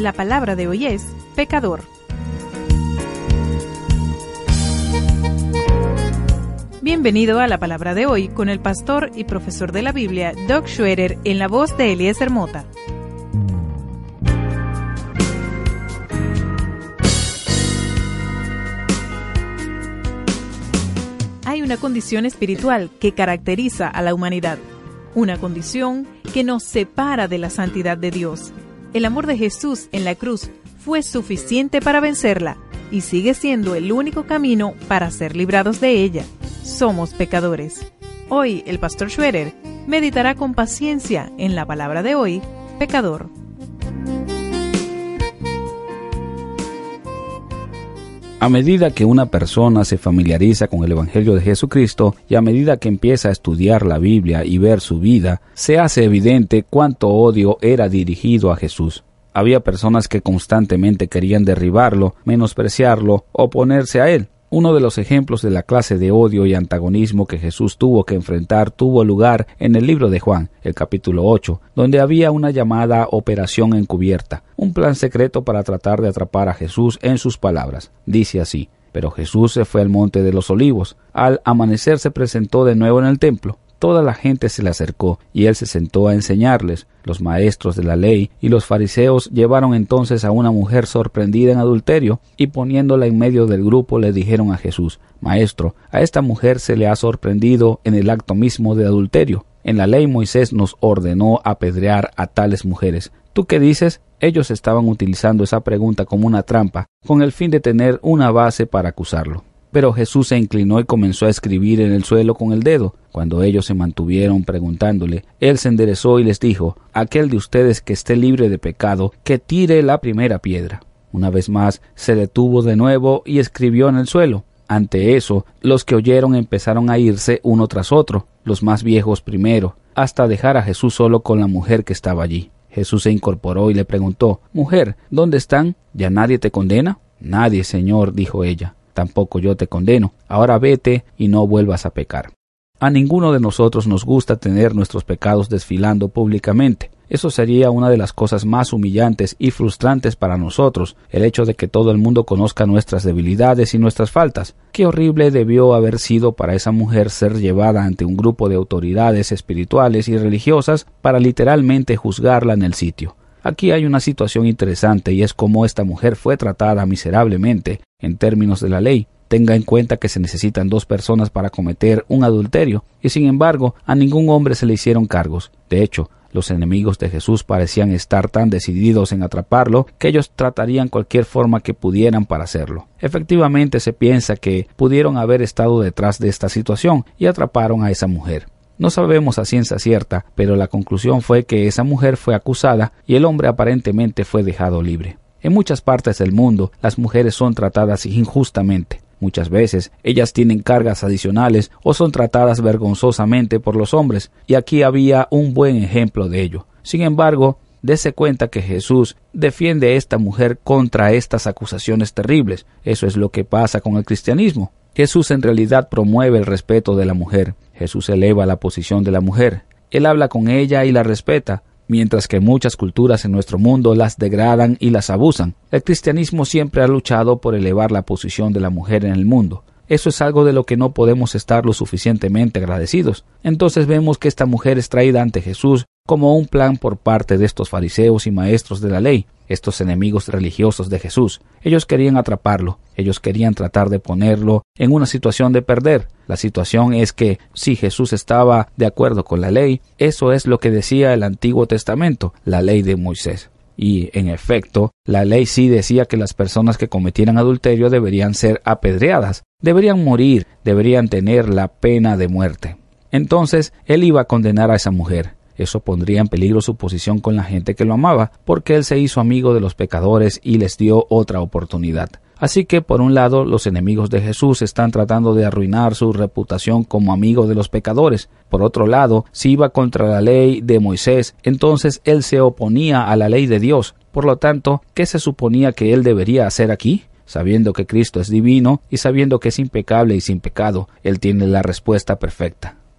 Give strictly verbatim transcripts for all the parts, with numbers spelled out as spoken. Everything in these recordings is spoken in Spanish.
La palabra de hoy es pecador. Bienvenido a la palabra de hoy con el pastor y profesor de la Biblia, Doug Schroeder, en la voz de Eliezer Mota. Hay una condición espiritual que caracteriza a la humanidad, una condición que nos separa de la santidad de Dios. El amor de Jesús en la cruz fue suficiente para vencerla y sigue siendo el único camino para ser librados de ella. Somos pecadores. Hoy el pastor Schroeder meditará con paciencia en la palabra de hoy, pecador. A medida que una persona se familiariza con el Evangelio de Jesucristo y a medida que empieza a estudiar la Biblia y ver su vida, se hace evidente cuánto odio era dirigido a Jesús. Había personas que constantemente querían derribarlo, menospreciarlo, oponerse a él. Uno de los ejemplos de la clase de odio y antagonismo que Jesús tuvo que enfrentar tuvo lugar en el libro de Juan, el capítulo ocho, donde había una llamada operación encubierta, un plan secreto para tratar de atrapar a Jesús en sus palabras. Dice así: pero Jesús se fue al monte de los olivos. Al amanecer se presentó de nuevo en el templo. Toda la gente se le acercó, y él se sentó a enseñarles. Los maestros de la ley y los fariseos llevaron entonces a una mujer sorprendida en adulterio, y poniéndola en medio del grupo le dijeron a Jesús: Maestro, a esta mujer se le ha sorprendido en el acto mismo de adulterio. En la ley Moisés nos ordenó apedrear a tales mujeres. ¿Tú qué dices? Ellos estaban utilizando esa pregunta como una trampa, con el fin de tener una base para acusarlo. Pero Jesús se inclinó y comenzó a escribir en el suelo con el dedo. Cuando ellos se mantuvieron preguntándole, él se enderezó y les dijo: aquel de ustedes que esté libre de pecado, que tire la primera piedra. Una vez más se detuvo de nuevo y escribió en el suelo. Ante eso, los que oyeron empezaron a irse uno tras otro, los más viejos primero, hasta dejar a Jesús solo con la mujer que estaba allí. Jesús se incorporó y le preguntó: Mujer, ¿dónde están? ¿Ya nadie te condena? Nadie, Señor, dijo ella. Tampoco yo te condeno. Ahora vete y no vuelvas a pecar. A ninguno de nosotros nos gusta tener nuestros pecados desfilando públicamente. Eso sería una de las cosas más humillantes y frustrantes para nosotros, el hecho de que todo el mundo conozca nuestras debilidades y nuestras faltas. Qué horrible debió haber sido para esa mujer ser llevada ante un grupo de autoridades espirituales y religiosas para literalmente juzgarla en el sitio. Aquí hay una situación interesante y es cómo esta mujer fue tratada miserablemente en términos de la ley. Tenga en cuenta que se necesitan dos personas para cometer un adulterio y sin embargo a ningún hombre se le hicieron cargos. De hecho, los enemigos de Jesús parecían estar tan decididos en atraparlo que ellos tratarían cualquier forma que pudieran para hacerlo. Efectivamente se piensa que pudieron haber estado detrás de esta situación y atraparon a esa mujer. No sabemos a ciencia cierta, pero la conclusión fue que esa mujer fue acusada y el hombre aparentemente fue dejado libre. En muchas partes del mundo, las mujeres son tratadas injustamente. Muchas veces, ellas tienen cargas adicionales o son tratadas vergonzosamente por los hombres, y aquí había un buen ejemplo de ello. Sin embargo, dése cuenta que Jesús defiende a esta mujer contra estas acusaciones terribles. Eso es lo que pasa con el cristianismo. Jesús en realidad promueve el respeto de la mujer. Jesús eleva la posición de la mujer. Él habla con ella y la respeta, mientras que muchas culturas en nuestro mundo las degradan y las abusan. El cristianismo siempre ha luchado por elevar la posición de la mujer en el mundo. Eso es algo de lo que no podemos estar lo suficientemente agradecidos. Entonces vemos que esta mujer es traída ante Jesús como un plan por parte de estos fariseos y maestros de la ley, estos enemigos religiosos de Jesús. Ellos querían atraparlo, ellos querían tratar de ponerlo en una situación de perder. La situación es que si Jesús estaba de acuerdo con la ley, eso es lo que decía el Antiguo Testamento, la ley de Moisés. Y, en efecto, la ley sí decía que las personas que cometieran adulterio deberían ser apedreadas, deberían morir, deberían tener la pena de muerte. Entonces, él iba a condenar a esa mujer. Eso pondría en peligro su posición con la gente que lo amaba, porque él se hizo amigo de los pecadores y les dio otra oportunidad. Así que, por un lado, los enemigos de Jesús están tratando de arruinar su reputación como amigo de los pecadores. Por otro lado, si iba contra la ley de Moisés, entonces él se oponía a la ley de Dios. Por lo tanto, ¿qué se suponía que él debería hacer aquí? Sabiendo que Cristo es divino y sabiendo que es impecable y sin pecado, él tiene la respuesta perfecta.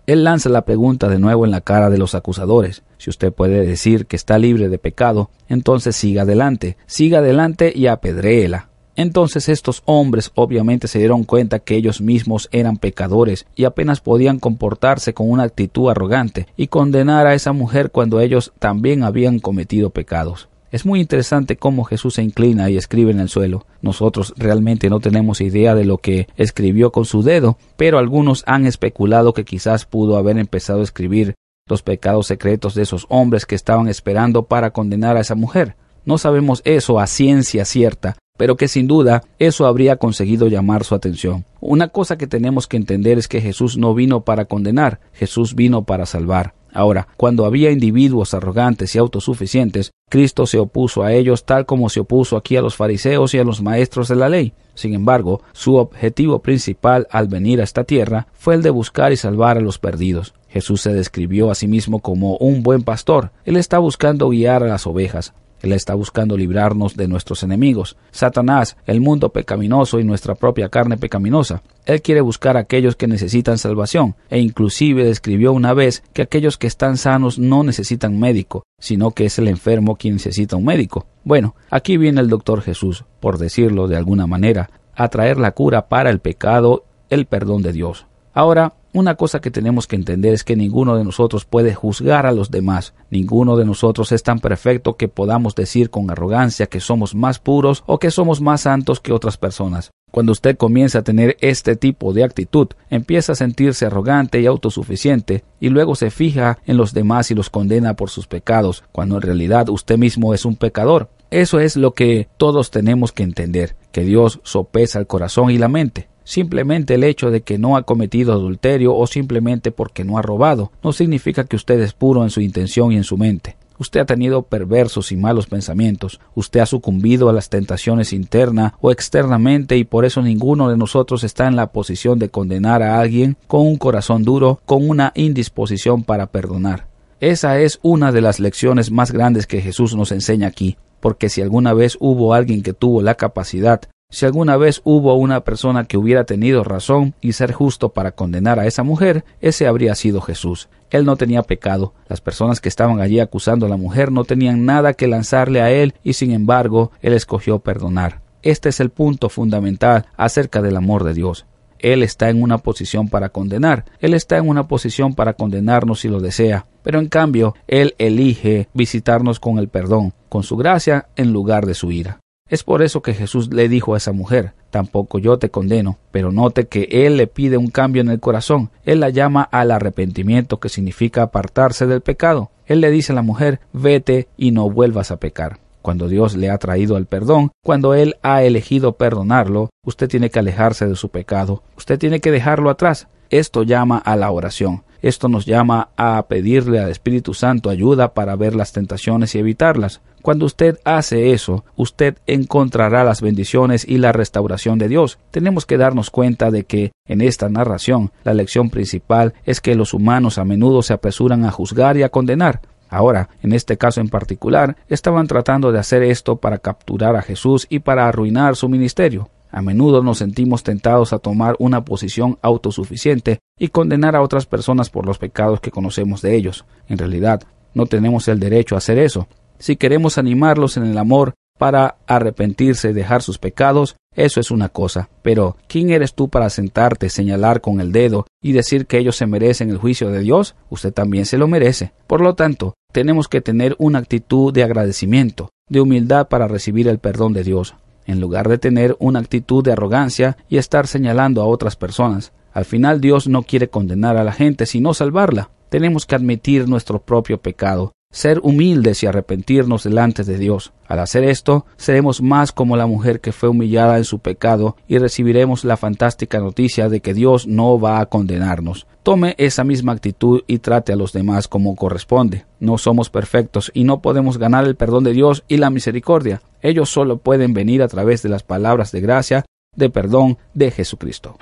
Él lanza la pregunta de nuevo en la cara de los acusadores. Si usted puede decir que está libre de pecado, entonces siga adelante, siga adelante y apedréela. Entonces estos hombres obviamente se dieron cuenta que ellos mismos eran pecadores y apenas podían comportarse con una actitud arrogante y condenar a esa mujer cuando ellos también habían cometido pecados. Es muy interesante cómo Jesús se inclina y escribe en el suelo. Nosotros realmente no tenemos idea de lo que escribió con su dedo, pero algunos han especulado que quizás pudo haber empezado a escribir los pecados secretos de esos hombres que estaban esperando para condenar a esa mujer. No sabemos eso a ciencia cierta, pero que sin duda eso habría conseguido llamar su atención. Una cosa que tenemos que entender es que Jesús no vino para condenar, Jesús vino para salvar. Ahora, cuando había individuos arrogantes y autosuficientes, Cristo se opuso a ellos tal como se opuso aquí a los fariseos y a los maestros de la ley. Sin embargo, su objetivo principal al venir a esta tierra fue el de buscar y salvar a los perdidos. Jesús se describió a sí mismo como un buen pastor. Él está buscando guiar a las ovejas. Él está buscando librarnos de nuestros enemigos, Satanás, el mundo pecaminoso y nuestra propia carne pecaminosa. Él quiere buscar a aquellos que necesitan salvación, e inclusive describió una vez que aquellos que están sanos no necesitan médico, sino que es el enfermo quien necesita un médico. Bueno, aquí viene el doctor Jesús, por decirlo de alguna manera, a traer la cura para el pecado, el perdón de Dios. Ahora, una cosa que tenemos que entender es que ninguno de nosotros puede juzgar a los demás. Ninguno de nosotros es tan perfecto que podamos decir con arrogancia que somos más puros o que somos más santos que otras personas. Cuando usted comienza a tener este tipo de actitud, empieza a sentirse arrogante y autosuficiente, y luego se fija en los demás y los condena por sus pecados, cuando en realidad usted mismo es un pecador. Eso es lo que todos tenemos que entender, que Dios sopesa el corazón y la mente. Simplemente el hecho de que no ha cometido adulterio o simplemente porque no ha robado no significa que usted es puro en su intención y en su mente. Usted ha tenido perversos y malos pensamientos, usted ha sucumbido a las tentaciones interna o externamente, y por eso ninguno de nosotros está en la posición de condenar a alguien con un corazón duro, con una indisposición para perdonar. Esa es una de las lecciones más grandes que Jesús nos enseña aquí, porque si alguna vez hubo alguien que tuvo la capacidad, si alguna vez hubo una persona que hubiera tenido razón y ser justo para condenar a esa mujer, ese habría sido Jesús. Él no tenía pecado. Las personas que estaban allí acusando a la mujer no tenían nada que lanzarle a él, y sin embargo, él escogió perdonar. Este es el punto fundamental acerca del amor de Dios. Él está en una posición para condenar. Él está en una posición para condenarnos si lo desea. Pero en cambio, Él elige visitarnos con el perdón, con su gracia en lugar de su ira. Es por eso que Jesús le dijo a esa mujer: tampoco yo te condeno, pero note que Él le pide un cambio en el corazón. Él la llama al arrepentimiento, que significa apartarse del pecado. Él le dice a la mujer: vete y no vuelvas a pecar. Cuando Dios le ha traído el perdón, cuando Él ha elegido perdonarlo, usted tiene que alejarse de su pecado. Usted tiene que dejarlo atrás. Esto llama a la oración. Esto nos llama a pedirle al Espíritu Santo ayuda para ver las tentaciones y evitarlas. Cuando usted hace eso, usted encontrará las bendiciones y la restauración de Dios. Tenemos que darnos cuenta de que en esta narración la lección principal es que los humanos a menudo se apresuran a juzgar y a condenar. Ahora, en este caso en particular, estaban tratando de hacer esto para capturar a Jesús y para arruinar su ministerio. A menudo nos sentimos tentados a tomar una posición autosuficiente y condenar a otras personas por los pecados que conocemos de ellos. En realidad, no tenemos el derecho a hacer eso. Si queremos animarlos en el amor para arrepentirse y dejar sus pecados, eso es una cosa. Pero, ¿quién eres tú para sentarte, señalar con el dedo y decir que ellos se merecen el juicio de Dios? Usted también se lo merece. Por lo tanto, tenemos que tener una actitud de agradecimiento, de humildad para recibir el perdón de Dios, en lugar de tener una actitud de arrogancia y estar señalando a otras personas. Al final, Dios no quiere condenar a la gente, sino salvarla. Tenemos que admitir nuestro propio pecado, ser humildes y arrepentirnos delante de Dios. Al hacer esto, seremos más como la mujer que fue humillada en su pecado y recibiremos la fantástica noticia de que Dios no va a condenarnos. Tome esa misma actitud y trate a los demás como corresponde. No somos perfectos y no podemos ganar el perdón de Dios y la misericordia. Ellos solo pueden venir a través de las palabras de gracia, de perdón de Jesucristo.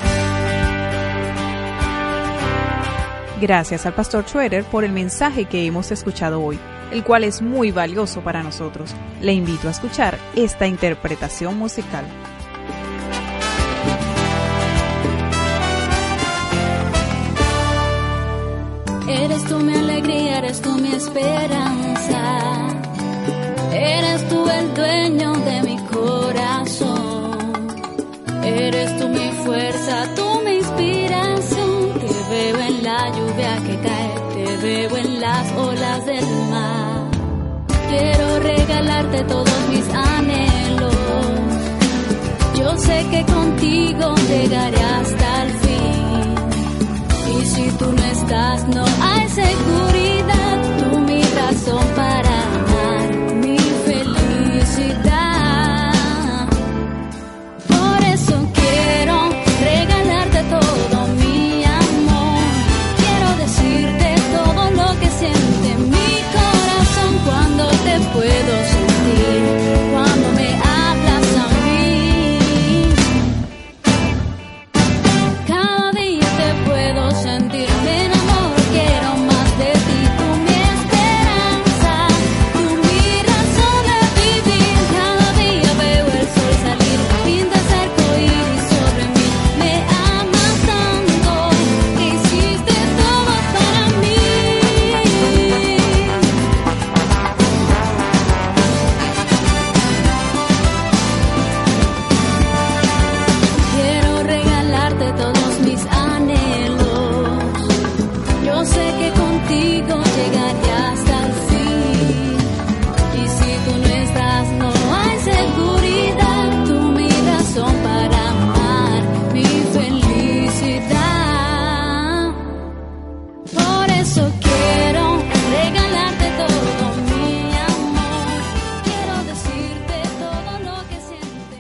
Gracias al pastor Schroeder por el mensaje que hemos escuchado hoy, el cual es muy valioso para nosotros. Le invito a escuchar esta interpretación musical. Eres tú mi alegría, eres tú mi esperanza. Eres tú el dueño de mi corazón. Eres tú mi fuerza, tú mi inspiración. Te veo en la lluvia que cae, te veo en las olas del mar. Quiero regalarte todos mis anhelos. Yo sé que contigo llegaré hasta el fin. Y si tú no estás, no hay seguridad. Tú mi razón para amar, mi felicidad. Por eso quiero regalarte todo mi amor. Quiero decirte todo lo que siente mi corazón cuando te puedo sentir, cuando me hablas a mí. Cada día te puedo sentir, me enamoro, quiero más de ti. Tú mi esperanza, tú mi razón de vivir. Cada día veo el sol salir, pintas arcoíris sobre mí. Me amas tanto, que hiciste todo para mí. Quiero regalarte todos mis anhelos. Yo sé que contigo llegaré hasta el fin. Y si tú no estás, no hay seguridad. Tú mi razón para amar, mi felicidad. Por eso quiero regalarte todo mi amor. Quiero decirte todo lo que siente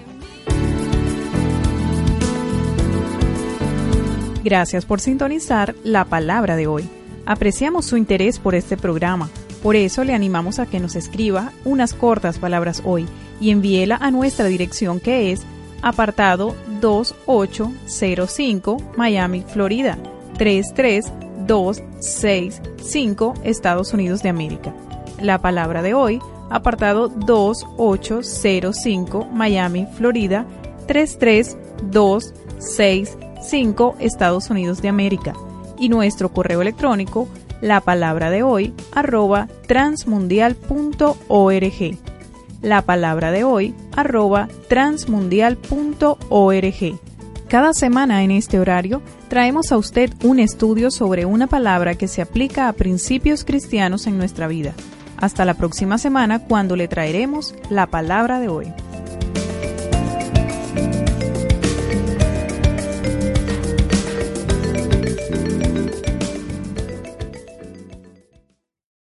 mi. Gracias por sintonizar la palabra de hoy. Apreciamos su interés por este programa. Por eso le animamos a que nos escriba unas cortas palabras hoy y envíela a nuestra dirección, que es apartado dos ocho cero cinco, Miami, Florida tres tres dos seis cinco, Estados Unidos de América. La palabra de hoy, apartado dos ocho cero cinco, Miami, Florida tres tres dos seis cinco, Estados Unidos de América. Y nuestro correo electrónico, la palabra de hoy, arroba transmundial punto org. La palabra de hoy, arroba transmundial punto org. Cada semana en este horario traemos a usted un estudio sobre una palabra que se aplica a principios cristianos en nuestra vida. Hasta la próxima semana, cuando le traeremos la palabra de hoy.